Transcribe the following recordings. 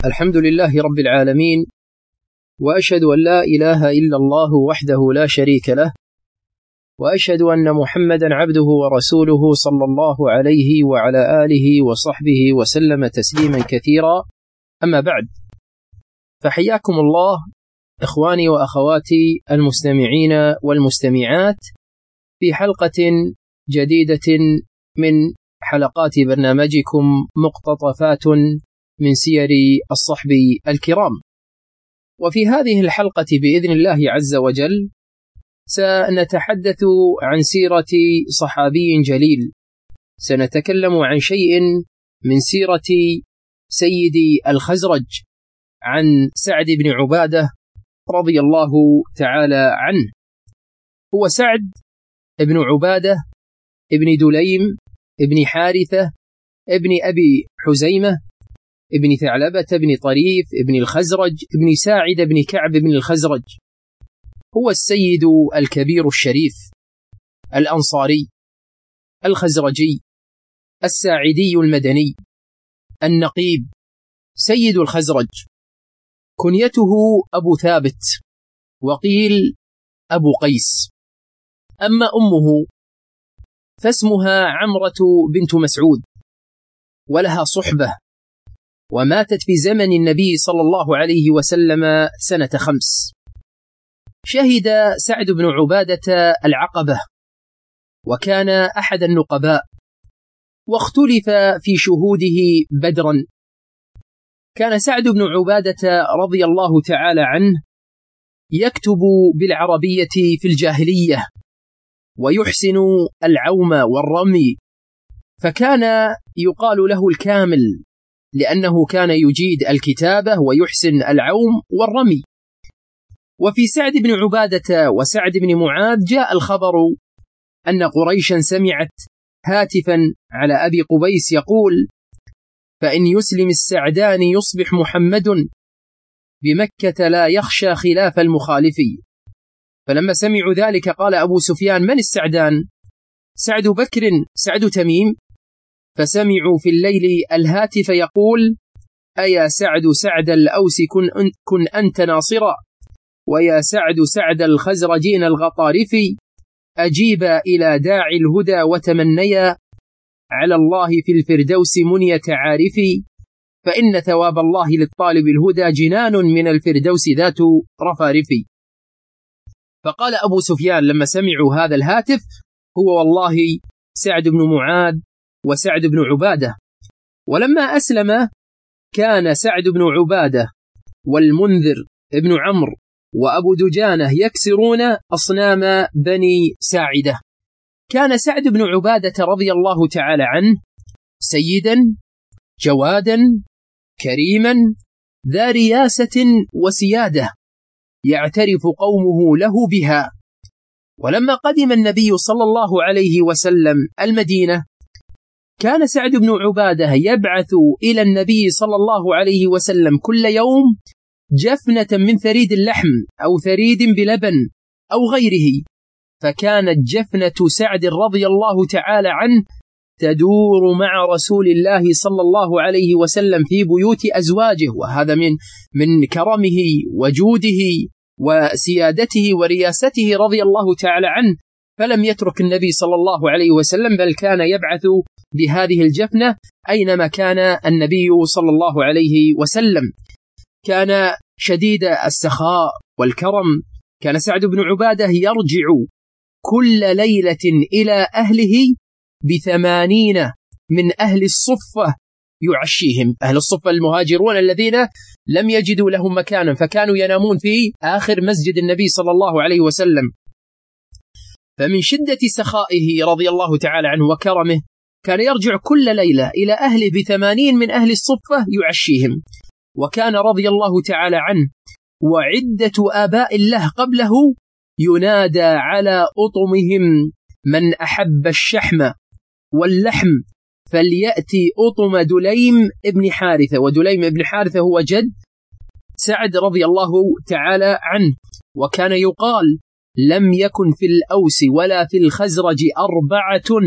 الحمد لله رب العالمين، وأشهد أن لا إله إلا الله وحده لا شريك له، وأشهد أن محمدا عبده ورسوله صلى الله عليه وعلى آله وصحبه وسلم تسليما كثيرا. أما بعد، فحياكم الله إخواني وأخواتي المستمعين والمستمعات في حلقة جديدة من حلقات برنامجكم مقتطفات من سير الصحب الكرام. وفي هذه الحلقة بإذن الله عز وجل سنتحدث عن سيرة صحابي جليل، سنتكلم عن شيء من سيرة سيد الخزرج، عن سعد بن عبادة رضي الله تعالى عنه. هو سعد بن عبادة ابن دليم ابن حارثة ابن أبي حزيمة ابن ثعلبة ابن طريف ابن الخزرج ابن ساعد ابن كعب ابن الخزرج. هو السيد الكبير الشريف الأنصاري الخزرجي الساعدي المدني النقيب سيد الخزرج. كنيته أبو ثابت، وقيل أبو قيس. أما أمه فاسمها عمرة بنت مسعود، ولها صحبة، وماتت في زمن النبي صلى الله عليه وسلم سنة 5. شهد سعد بن عبادة العقبة، وكان أحد النقباء، واختلف في شهوده بدرا. كان سعد بن عبادة رضي الله تعالى عنه يكتب بالعربية في الجاهلية، ويحسن العوم والرمي، فكان يقال له الكامل لأنه كان يجيد الكتابة ويحسن العوم والرمي. وفي سعد بن عبادة وسعد بن معاذ جاء الخبر أن قريشا سمعت هاتفا على أبي قبيس يقول: فإن يسلم السعدان يصبح محمد بمكة لا يخشى خلاف المخالف. فلما سمعوا ذلك قال أبو سفيان: من السعدان؟ سعد بكر سعد تميم؟ فسمعوا في الليل الهاتف يقول: أيا سعد سعد الأوس كن أنت ناصرا، ويا سعد سعد الخزرجين الغطارف، أجيبا إلى داعي الهدى وتمنيا على الله في الفردوس منية عارفي، فإن ثواب الله للطالب الهدى جنان من الفردوس ذات رفارفي. فقال أبو سفيان لما سمعوا هذا الهاتف: هو والله سعد بن معاذ وسعد بن عبادة. ولما أسلم كان سعد بن عبادة والمنذر ابن عمرو وأبو دجانة يكسرون أصنام بني ساعدة. كان سعد بن عبادة رضي الله تعالى عنه سيدا جوادا كريما ذا رياسة وسيادة يعترف قومه له بها. ولما قدم النبي صلى الله عليه وسلم المدينة كان سعد بن عبادة يبعث إلى النبي صلى الله عليه وسلم كل يوم جفنة من ثريد اللحم أو ثريد بلبن أو غيره. فكانت جفنة سعد رضي الله تعالى عنه تدور مع رسول الله صلى الله عليه وسلم في بيوت أزواجه، وهذا من كرمه وجوده وسيادته ورياسته رضي الله تعالى عنه. فلم يترك النبي صلى الله عليه وسلم، بل كان يبعث بهذه الجفنة أينما كان النبي صلى الله عليه وسلم. كان شديد السخاء والكرم. كان سعد بن عبادة يرجع كل ليلة إلى أهله ب80 من أهل الصفة يعشيهم. أهل الصفة المهاجرون الذين لم يجدوا لهم مكانا، فكانوا ينامون في آخر مسجد النبي صلى الله عليه وسلم. فمن شدة سخائه رضي الله تعالى عنه وكرمه كان يرجع كل ليلة إلى أهله ب80 من أهل الصفة يعشيهم. وكان رضي الله تعالى عنه وعدة آباء له قبله ينادى على أطمهم: من أحب الشحم واللحم فليأتي أطم دليم ابن حارثة. ودليم ابن حارثة هو جد سعد رضي الله تعالى عنه. وكان يقال: لم يكن في الأوس ولا في الخزرج 4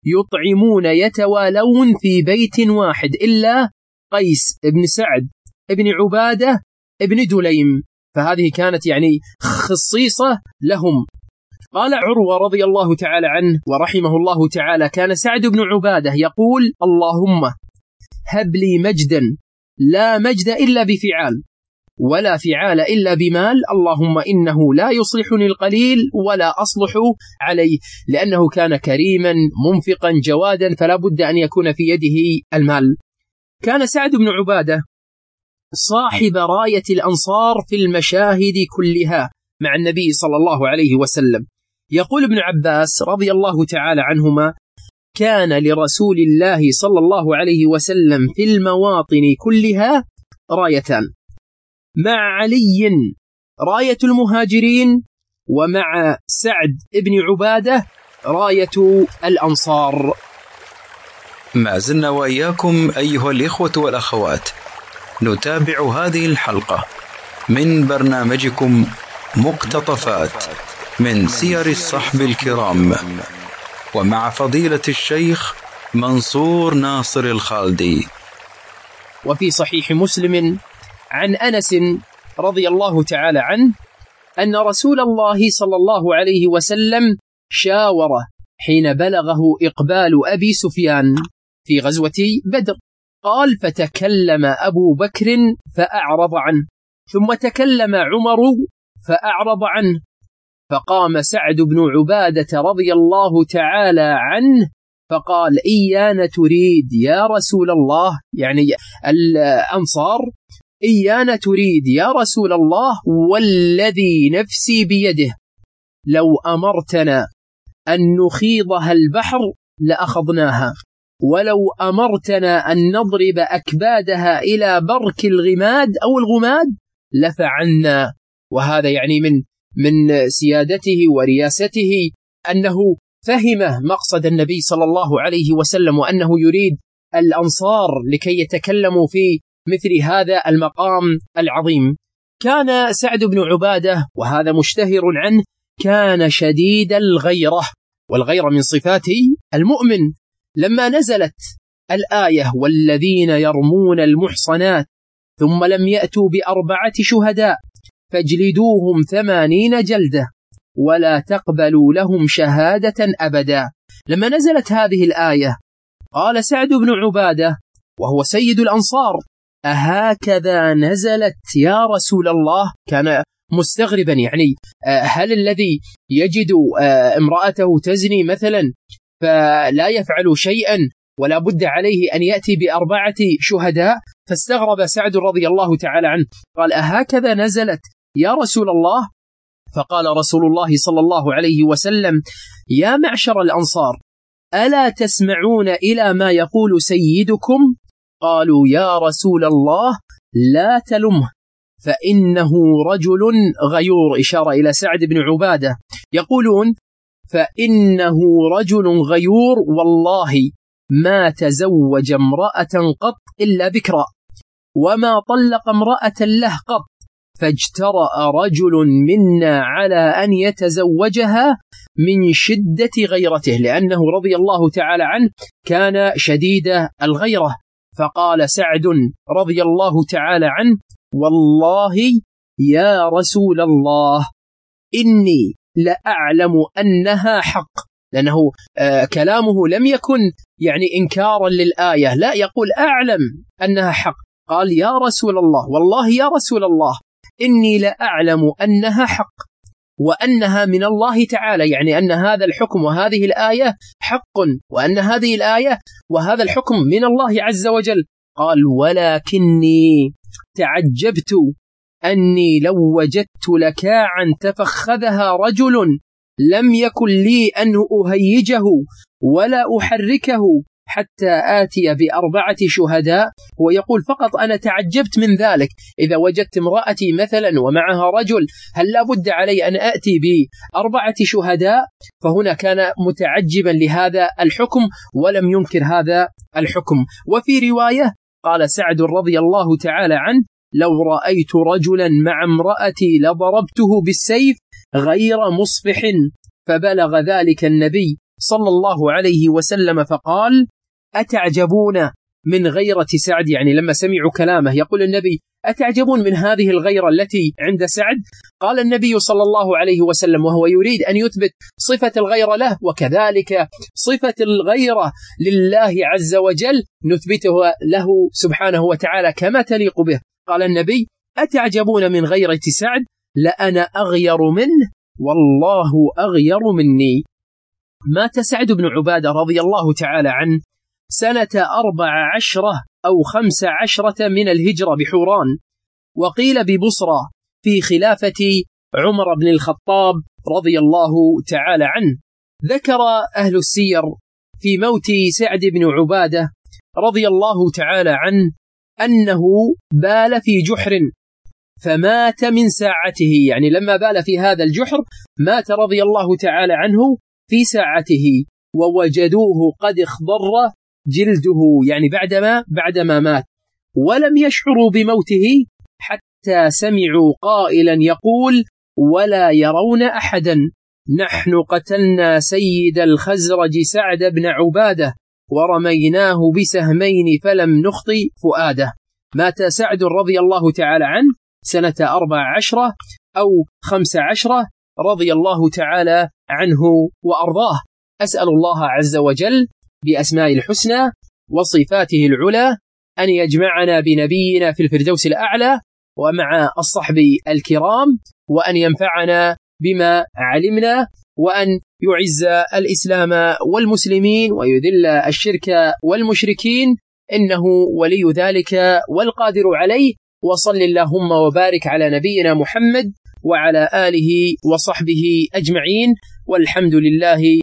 يطعمون يتوالون في بيت واحد إلا قيس ابن سعد بن عبادة بن دليم، فهذه كانت يعني خصيصة لهم. قال عروة رضي الله تعالى عنه ورحمه الله تعالى: كان سعد بن عبادة يقول: اللهم هب لي مجدا لا مجد إلا بفعال، ولا فعال إلا بمال، اللهم إنه لا يصلحني القليل ولا أصلح عليه، لأنه كان كريما منفقا جوادا، فلا بد أن يكون في يده المال. كان سعد بن عبادة صاحب راية الأنصار في المشاهد كلها مع النبي صلى الله عليه وسلم. يقول ابن عباس رضي الله تعالى عنهما: كان لرسول الله صلى الله عليه وسلم في المواطن كلها رايتان، مع علي راية المهاجرين، ومع سعد بن عبادة راية الأنصار. ما زلنا وإياكم أيها الإخوة والأخوات نتابع هذه الحلقة من برنامجكم مقتطفات من سير الصحب الكرام، ومع فضيلة الشيخ منصور ناصر الخالدي. وفي صحيح مسلم عن أنس رضي الله تعالى عنه أن رسول الله صلى الله عليه وسلم شاور حين بلغه إقبال أبي سفيان في غزوة بدر. قال: فتكلم أبو بكر فأعرض عنه، ثم تكلم عمر فأعرض عنه، فقام سعد بن عبادة رضي الله تعالى عنه فقال: إيانا تريد يا رسول الله، يعني الأنصار، إيانا تريد يا رسول الله، والذي نفسي بيده لو أمرتنا أن نخيضها البحر لأخذناها، ولو أمرتنا أن نضرب أكبادها إلى برك الغماد أو الغماد لفعلنا. وهذا يعني من سيادته ورياسته أنه فهم مقصد النبي صلى الله عليه وسلم، وأنه يريد الأنصار لكي يتكلموا في مثل هذا المقام العظيم. كان سعد بن عبادة، وهذا مشتهر عنه، كان شديد الغيرة، والغيرة من صفات المؤمن. لما نزلت الآية: والذين يرمون المحصنات ثم لم يأتوا ب4 شهداء فاجلدوهم 80 جلدة ولا تقبلوا لهم شهادة أبدا، لما نزلت هذه الآية قال سعد بن عبادة وهو سيد الأنصار: أهكذا نزلت يا رسول الله؟ كان مستغربا، يعني هل الذي يجد امرأته تزني مثلا فلا يفعل شيئا ولا بد عليه أن يأتي ب4 شهداء؟ فاستغرب سعد رضي الله تعالى عنه، قال: أهكذا نزلت يا رسول الله؟ فقال رسول الله صلى الله عليه وسلم: يا معشر الأنصار، ألا تسمعون إلى ما يقول سيدكم؟ قالوا: يا رسول الله لا تلمه فإنه رجل غيور، إشارة إلى سعد بن عبادة. يقولون: فإنه رجل غيور، والله ما تزوج امرأة قط إلا بكرا، وما طلق امرأة له قط، فاجترأ رجل منا على أن يتزوجها من شدة غيرته، لأنه رضي الله تعالى عنه كان شديد الغيرة. فقال سعد رضي الله تعالى عنه: والله يا رسول الله إني لأعلم أنها حق، لأنه كلامه لم يكن يعني إنكارا للآية، لا، يقول أعلم أنها حق. قال: يا رسول الله، والله يا رسول الله إني لأعلم أنها حق وأنها من الله تعالى، يعني أن هذا الحكم وهذه الآية حق، وأن هذه الآية وهذا الحكم من الله عز وجل. قال: ولكني تعجبت أني لو وجدت لكاعا تفخذها رجل لم يكن لي أن أهيجه ولا أحركه حتى آتي ب4 شهداء. ويقول: فقط أنا تعجبت من ذلك، إذا وجدت امرأتي مثلا ومعها رجل هل لا بد علي أن آتي ب4 شهداء؟ فهنا كان متعجبا لهذا الحكم ولم ينكر هذا الحكم. وفي رواية قال سعد رضي الله تعالى عنه: لو رأيت رجلا مع امرأتي لضربته بالسيف غير مصفح. فبلغ ذلك النبي صلى الله عليه وسلم فقال: أتعجبون من غيرة سعد، يعني لما سمعوا كلامه يقول النبي: أتعجبون من هذه الغيرة التي عند سعد؟ قال النبي صلى الله عليه وسلم وهو يريد أن يثبت صفة الغيرة له، وكذلك صفة الغيرة لله عز وجل نثبتها له سبحانه وتعالى كما تليق به. قال النبي: أتعجبون من غيرة سعد؟ لأنا أغير منه والله أغير مني. مات سعد بن عبادة رضي الله تعالى عنه سنة 14 أو 15 من الهجرة بحوران، وقيل ببصرى، في خلافة عمر بن الخطاب رضي الله تعالى عنه. ذكر أهل السير في موت سعد بن عبادة رضي الله تعالى عنه أنه بال في جحر فمات من ساعته، يعني لما بال في هذا الجحر مات رضي الله تعالى عنه في ساعته، ووجدوه قد اخضر جلده، يعني بعدما مات، ولم يشعروا بموته حتى سمعوا قائلا يقول: ولا يرون أحدا، نحن قتلنا سيد الخزرج سعد بن عبادة ورميناه بسهمين فلم نخطئ فؤاده. مات سعد رضي الله تعالى عنه سنة 14 أو 15 رضي الله تعالى عنه وأرضاه. أسأل الله عز وجل بأسماء الحسنى وصفاته العلى أن يجمعنا بنبينا في الفردوس الأعلى ومع الصحب الكرام، وأن ينفعنا بما علمنا، وأن يعز الإسلام والمسلمين ويذل الشرك والمشركين، إنه ولي ذلك والقادر عليه. وصل اللهم وبارك على نبينا محمد وعلى آله وصحبه أجمعين، والحمد لله